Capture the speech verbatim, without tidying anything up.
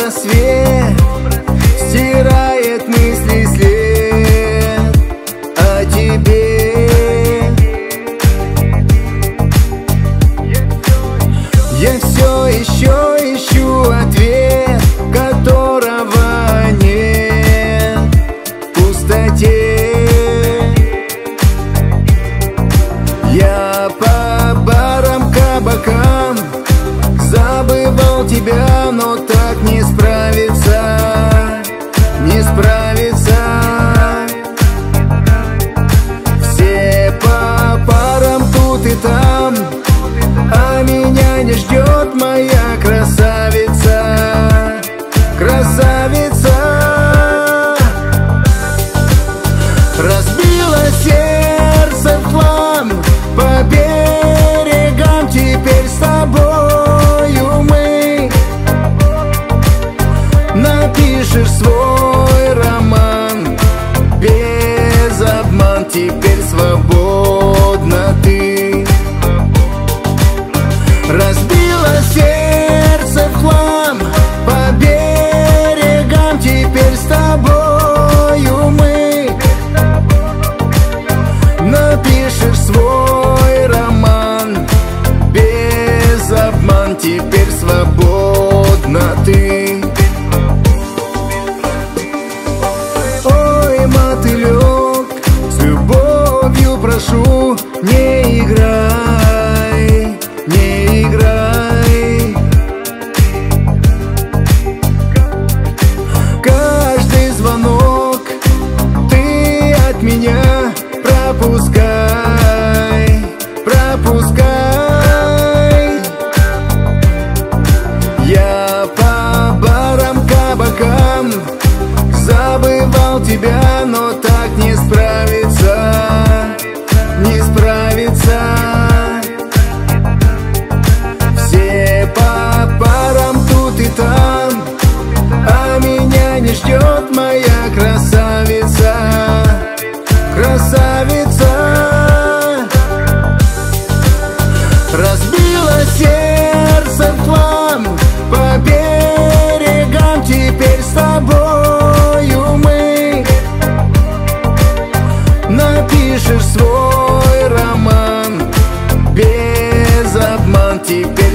рассвет стирает мысли след о тебе. Я все еще ищу ответ, которого нет в пустоте. Я по барам, кабакам забывал тебя, но так не справиться, не справиться. Все по парам тут и там, а меня не ждет моя красавица, красавица. Разбила сердце в хлам, по берегам теперь с тобою мы. Напишешь свой роман без обман, теперь свободна ты. Разбила сердце в хлам, по берегам теперь с тобою мы. Напишешь свой роман без обман, теперь свободна ты. Ой, мотылек, с любовью прошу, не играй, не играй. Каждый звонок ты от меня пропускай, пропускай. Я по барам, кабакам забывал тебя, но так не справиться, не справиться. Все по парам тут и там, а меня не ждет моя красавица, красавица. Разбила сердце в хлам, по берегам теперь с тобою мы. Напишешь свой роман без обман, теперь